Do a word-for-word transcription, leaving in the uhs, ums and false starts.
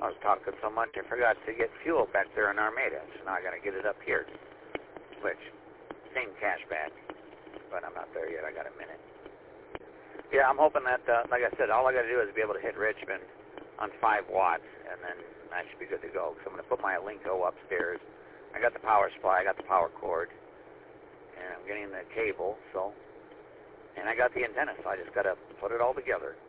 I was talking so much I forgot to get fuel back there in Armada, so now I got to get it up here. Which, same cash back, but I'm not there yet. I got a minute. Yeah, I'm hoping that, uh, like I said, all I got to do is be able to hit Richmond on five watts, and then I should be good to go. So I'm going to put my Linko upstairs. I got the power supply, I got the power cord, and I'm getting the cable, so, and I got the antenna, so I just got to put it all together.